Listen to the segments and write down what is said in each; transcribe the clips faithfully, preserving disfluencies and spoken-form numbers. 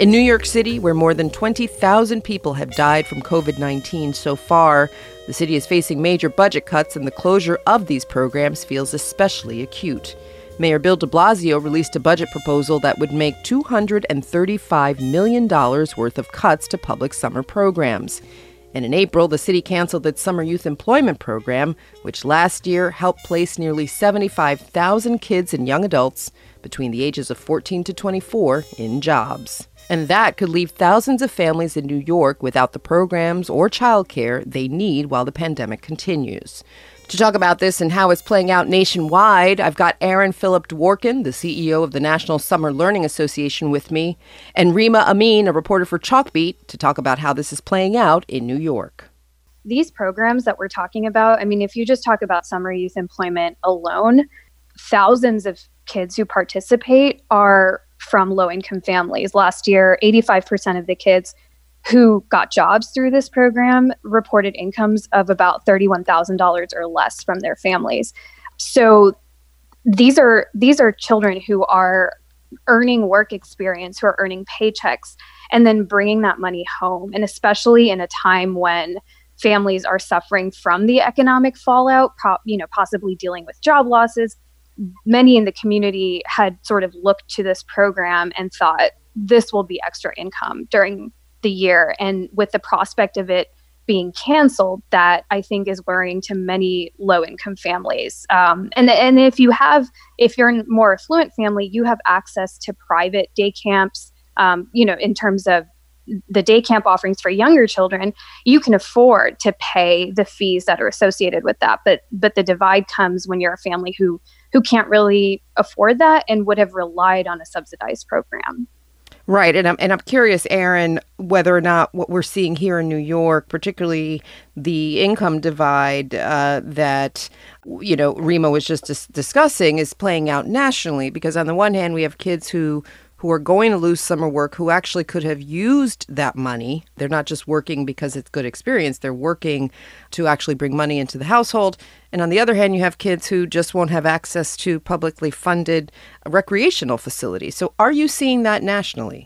In New York City, where more than twenty thousand people have died from covid nineteen so far, the city is facing major budget cuts, and the closure of these programs feels especially acute. Mayor Bill de Blasio released a budget proposal that would make two hundred thirty-five million dollars worth of cuts to public summer programs. And in April, the city canceled its summer youth employment program, which last year helped place nearly seventy-five thousand kids and young adults between the ages of fourteen to twenty-four in jobs. And that could leave thousands of families in New York without the programs or childcare they need while the pandemic continues. To talk about this and how it's playing out nationwide, I've got Aaron Philip Dworkin, the C E O of the National Summer Learning Association, with me, and Rima Amin, a reporter for Chalkbeat, to talk about how this is playing out in New York. These programs that we're talking about, I mean, if you just talk about summer youth employment alone, thousands of kids who participate are from low-income families. Last year, eighty-five percent of the kids who got jobs through this program reported incomes of about thirty-one thousand dollars or less from their families. So these are these are children who are earning work experience, who are earning paychecks, and then bringing that money home. And especially in a time when families are suffering from the economic fallout, pro- you know, possibly dealing with job losses, many in the community had sort of looked to this program and thought this will be extra income during the year. And with the prospect of it being canceled, that I think is worrying to many low-income families. Um, and and if you have, if you're a more affluent family, you have access to private day camps. Um, you know, in terms of the day camp offerings for younger children, you can afford to pay the fees that are associated with that. But but the divide comes when you're a family who who can't really afford that and would have relied on a subsidized program. Right. And I'm, and I'm curious, Aaron, whether or not what we're seeing here in New York, particularly the income divide uh, that, you know, Rima was just dis- discussing, is playing out nationally. Because on the one hand, we have kids who who are going to lose summer work who actually could have used that money. They're not just working because it's good experience. They're working to actually bring money into the household. And on the other hand, you have kids who just won't have access to publicly funded recreational facilities. So are you seeing that nationally?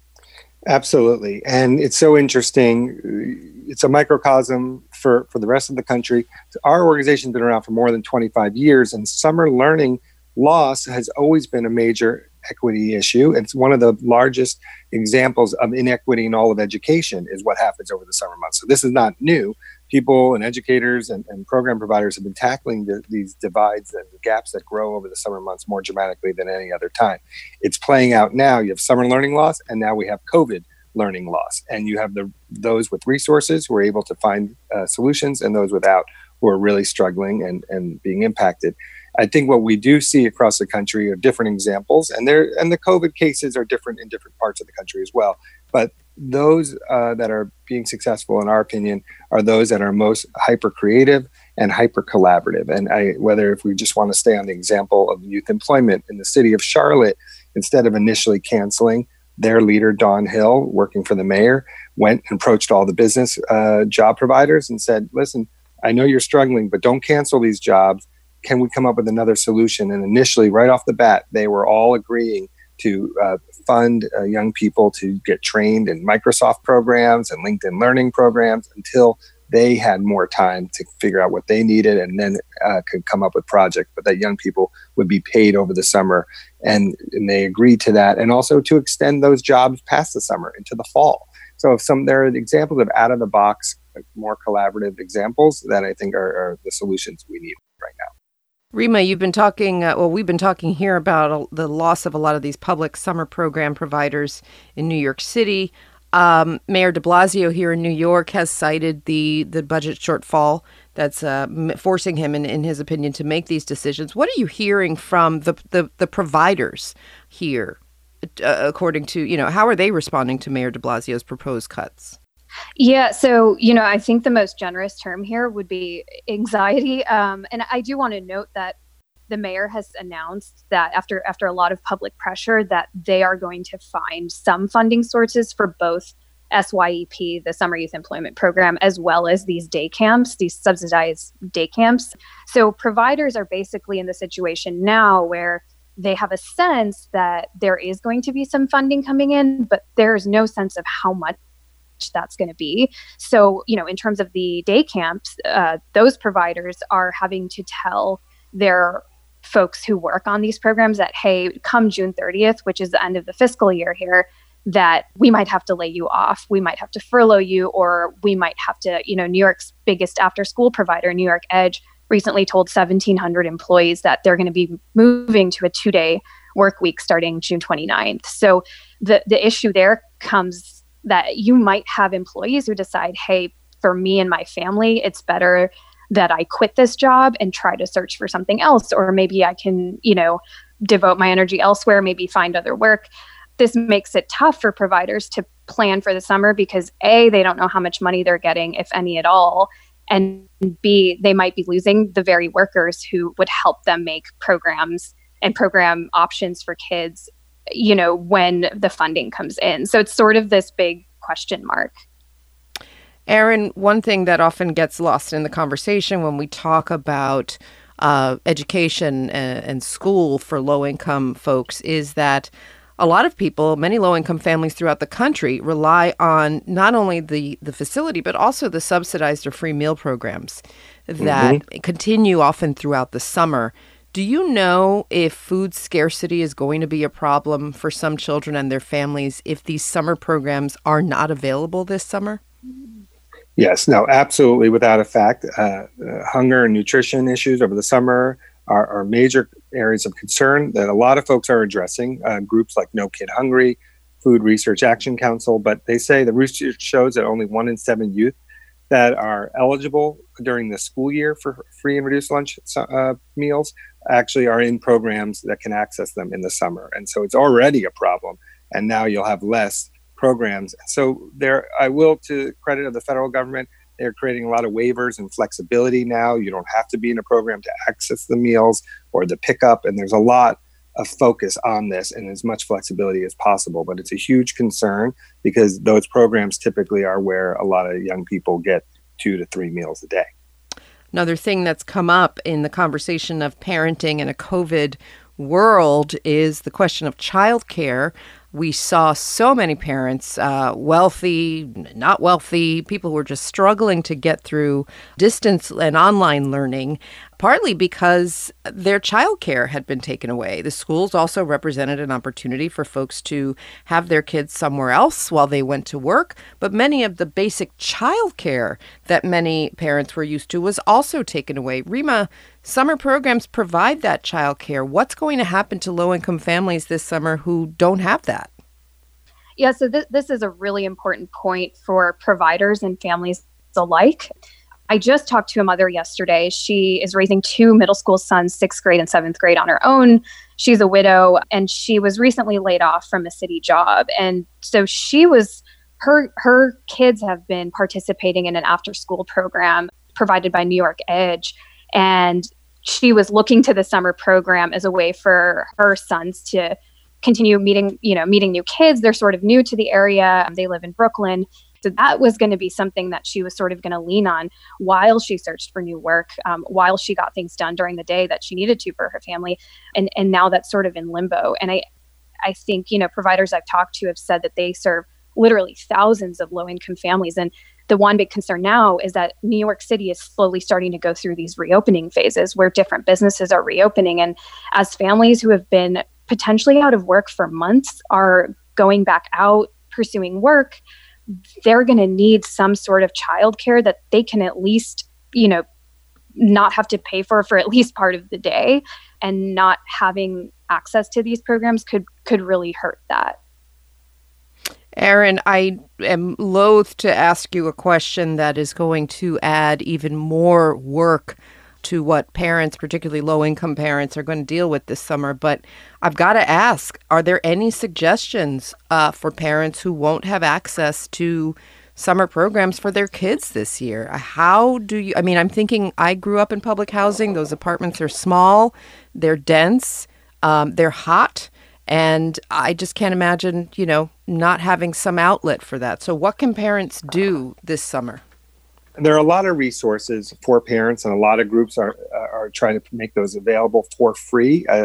Absolutely. And it's so interesting. It's a microcosm for, for the rest of the country. Our organization's been around for more than twenty-five years, and summer learning loss has always been a major equity issue. It's one of the largest examples of inequity in all of education is what happens over the summer months. So this is not new. People and educators and, and program providers have been tackling the, these divides and the gaps that grow over the summer months more dramatically than any other time. It's playing out now. You have summer learning loss, and now we have COVID learning loss. And you have the those with resources who are able to find uh, solutions, and those without who are really struggling and, and being impacted. I think what we do see across the country are different examples, and there and the COVID cases are different in different parts of the country as well. But those uh, that are being successful, in our opinion, are those that are most hyper creative and hyper collaborative. And I, whether if we just want to stay on the example of youth employment in the city of Charlotte, instead of initially canceling, their leader, Dawn Hill, working for the mayor, went and approached all the business uh, job providers and said, listen, I know you're struggling, but don't cancel these jobs. Can we come up with another solution? And initially, right off the bat, they were all agreeing to uh, fund uh, young people to get trained in Microsoft programs and LinkedIn learning programs until they had more time to figure out what they needed, and then uh, could come up with projects, but that young people would be paid over the summer. And, and they agreed to that, and also to extend those jobs past the summer into the fall. So if some there are examples of out of the box, more collaborative examples that I think are, are the solutions we need right now. Rima, you've been talking, uh, well, we've been talking here about the loss of a lot of these public summer program providers in New York City. Um, Mayor de Blasio here in New York has cited the, the budget shortfall that's uh, forcing him, in, in his opinion, to make these decisions. What are you hearing from the, the, the providers here, uh, according to, you know, how are they responding to Mayor de Blasio's proposed cuts? Yeah, so, you know, I think the most generous term here would be anxiety. Um, and I do want to note that the mayor has announced that after after a lot of public pressure, that they are going to find some funding sources for both S Y E P, the Summer Youth Employment Program, as well as these day camps, these subsidized day camps. So providers are basically in the situation now where they have a sense that there is going to be some funding coming in, but there's no sense of how much that's going to be. So, you know, in terms of the day camps, uh, those providers are having to tell their folks who work on these programs that, hey, come June thirtieth, which is the end of the fiscal year here, that we might have to lay you off, we might have to furlough you, or we might have to, you know, New York's biggest after school provider, New York Edge, recently told seventeen hundred employees that they're going to be moving to a two-day work week starting June twenty-ninth. So the, the issue there comes that you might have employees who decide, hey, for me and my family, it's better that I quit this job and try to search for something else, or maybe I can, you know, devote my energy elsewhere, maybe find other work. This makes it tough for providers to plan for the summer because A, they don't know how much money they're getting, if any at all, and B, they might be losing the very workers who would help them make programs and program options for kids, you know, when the funding comes in. So it's sort of this big question mark. Erin, one thing that often gets lost in the conversation when we talk about uh, education and, and school for low-income folks is that a lot of people, many low-income families throughout the country, rely on not only the, the facility, but also the subsidized or free meal programs that mm-hmm. continue often throughout the summer. Do you know if food scarcity is going to be a problem for some children and their families if these summer programs are not available this summer? Yes, no, absolutely, without a fact. Uh, uh, hunger and nutrition issues over the summer are, are major areas of concern that a lot of folks are addressing. Uh, groups like No Kid Hungry, Food Research Action Council, but they say the research shows that only one in seven youth that are eligible during the school year for free and reduced lunch uh, meals actually are in programs that can access them in the summer. And so it's already a problem. And now you'll have less programs. So there, I will, to credit of the federal government, they're creating a lot of waivers and flexibility now. You don't have to be in a program to access the meals or the pickup. And there's a lot of focus on this and as much flexibility as possible. But it's a huge concern because those programs typically are where a lot of young people get two to three meals a day. Another thing that's come up in the conversation of parenting in a COVID world is the question of childcare. We saw so many parents, uh, wealthy, not wealthy, people who were just struggling to get through distance and online learning, partly because their childcare had been taken away. The schools also represented an opportunity for folks to have their kids somewhere else while they went to work. But many of the basic childcare that many parents were used to was also taken away. Rima, summer programs provide that childcare. What's going to happen to low-income families this summer who don't have that? Yeah, so th- this is a really important point for providers and families alike. I just talked to a mother yesterday. She is raising two middle school sons, sixth grade and seventh grade, on her own. She's a widow, and she was recently laid off from a city job. And so she was, her her kids have been participating in an after-school program provided by New York Edge. And she was looking to the summer program as a way for her sons to continue meeting, you know, meeting new kids. They're sort of new to the area. They live in Brooklyn. So that was going to be something that she was sort of going to lean on while she searched for new work, um, while she got things done during the day that she needed to for her family. And and now that's sort of in limbo. And I, I think, you know, providers I've talked to have said that they serve literally thousands of low-income families. And the one big concern now is that New York City is slowly starting to go through these reopening phases where different businesses are reopening. And as families who have been potentially out of work for months are going back out, pursuing work, they're going to need some sort of childcare that they can at least, you know, not have to pay for for at least part of the day. And not having access to these programs could could really hurt that. Erin, I am loath to ask you a question that is going to add even more work to what parents, particularly low-income parents, are going to deal with this summer. But I've got to ask, are there any suggestions uh, for parents who won't have access to summer programs for their kids this year? How do you, I mean, I'm thinking I grew up in public housing. Those apartments are small, they're dense, um, they're hot. And I just can't imagine, you know, not having some outlet for that. So what can parents do this summer? There are a lot of resources for parents, and a lot of groups are are trying to make those available for free. Uh,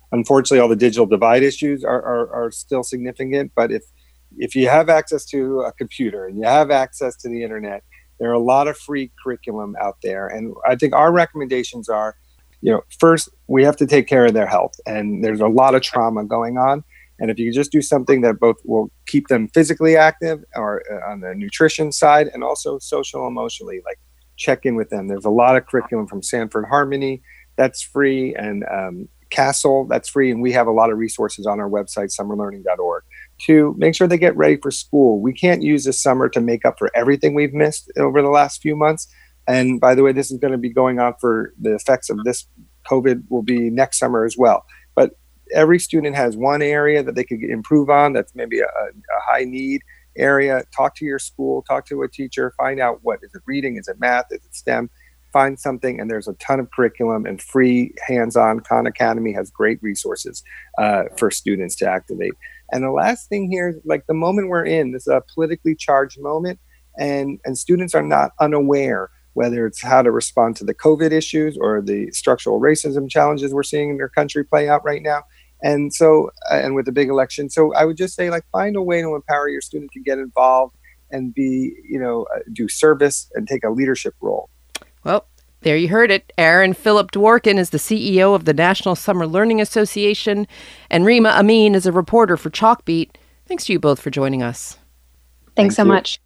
Unfortunately, all the digital divide issues are, are, are still significant. But if if you have access to a computer and you have access to the internet, there are a lot of free curriculum out there. And I think our recommendations are, you know, first, we have to take care of their health. And there's a lot of trauma going on. And if you just do something that both will keep them physically active or uh, on the nutrition side and also social emotionally, like check in with them. There's a lot of curriculum from Sanford Harmony that's free, and um, Castle that's free. And we have a lot of resources on our website, summer learning dot org, to make sure they get ready for school. We can't use this summer to make up for everything we've missed over the last few months. And by the way, this is going to be going on for the effects of this COVID will be next summer as well. But every student has one area that they could improve on. That's maybe a, a high need area. Talk to your school, talk to a teacher, find out what is it reading, is it math, is it STEM, find something. And there's a ton of curriculum and free hands-on. Khan Academy has great resources uh, for students to activate. And the last thing here is like the moment we're in, this is a politically charged moment, and, and students are not unaware whether it's how to respond to the COVID issues or the structural racism challenges we're seeing in their country play out right now. And so, uh, and with the big election. So I would just say, like, find a way to empower your student to get involved and be, you know, uh, do service and take a leadership role. Well, there you heard it. Aaron Philip Dworkin is the C E O of the National Summer Learning Association, and Rima Amin is a reporter for Chalkbeat. Thanks to you both for joining us. Thanks Thank so you. much.